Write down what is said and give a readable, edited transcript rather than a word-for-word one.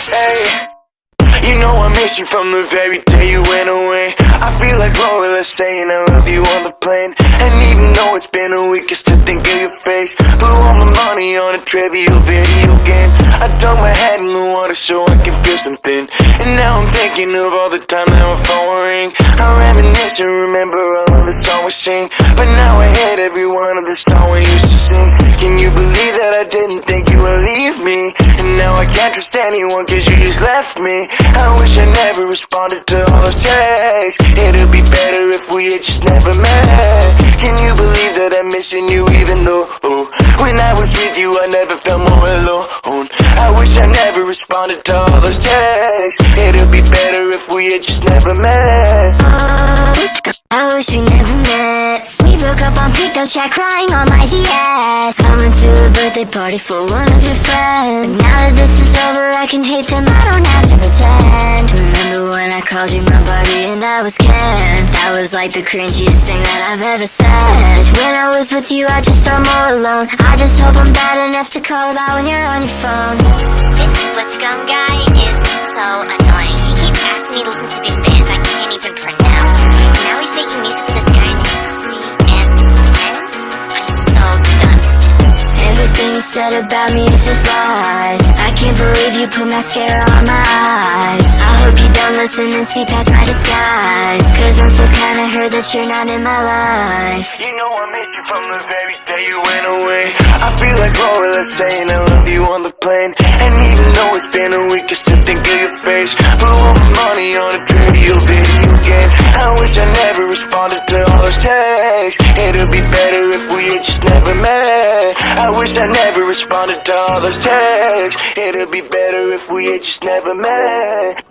Hey, you know I miss you from the very day you went away. I feel like Lola saying I love you on the plane. And even though it's been a week, I still think of your face. Blew all my money on a trivial video game. I dug my head in the water so I can feel something. And now I'm thinking of all the time that my phone will ring. I reminisce and remember all of the songs we sing. But now I hate every one of the songs we used to sing. Can you believe that I didn't think you would leave me? And now I can't trust anyone cause you just left me. I wish I never responded to all those texts. It'd be better if we had just never met. Can you believe that I'm missing you even though when I was with you I never felt more alone. I wish I never responded to all those texts. It'd be better if we had just never met. I wish we never met. We broke up on Pico chat, crying on my DS. Coming to a birthday party for one of your friends. But now that this is over, I can hate them, I don't have to pretend. Remember when I called you my Barbie and I was Ken? That was like the cringiest thing that I've ever said. When I was with you, I just felt more alone. I just hope I'm bad enough to call about when you're on your phone. This Switch Gun guy is so annoying. He keeps asking me to listen to these bands I can't even pronounce. Now he's making music with this guy named CM10. I'm so done with him. Everything you said about me is just lies. I can't believe you put mascara on my eyes. I hope you don't listen and see past my disguise. Cause I'm so kinda hurt that you're not in my life. You know I miss you from the very day you went away. I feel like Lola saying I love you on the plane. And even though it's been a week, I still think of your face. Blew all my money on a trivial video game. I wish I never responded to all those texts. It'd be better if we had just never met. I wish I never responded to all those texts. It'd be better if we had just never met.